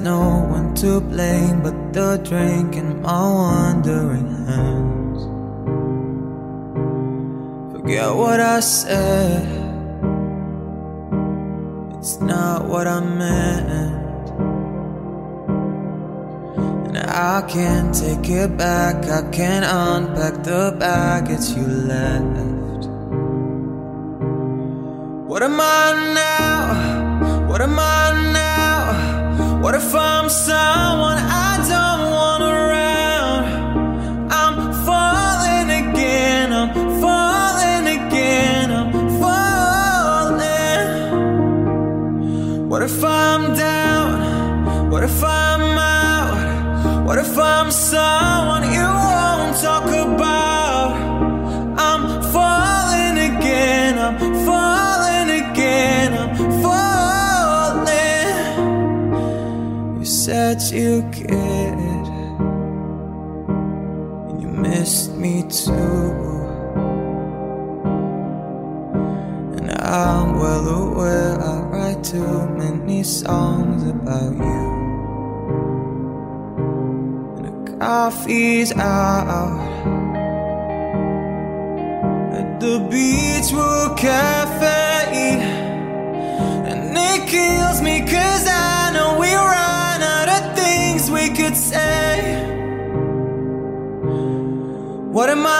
no one to blame but the drink and my wandering hands. Forget what I said, it's not what I meant, and I can't take it back. I can't unpack the baggage you left. What am I now? What am I now? What if I'm someone I don't want around? I'm falling again, I'm falling again, I'm falling. What if I'm down? What if I'm out? What if I'm someone you won't talk about? I'm falling again, I'm falling again, I'm falling. You said you cared, and you missed me too, and I'm well aware I write too many songs about you. And the coffee's out at the Beachwood Cafe, and it kills me 'cause I know we run out of things we could say. What am I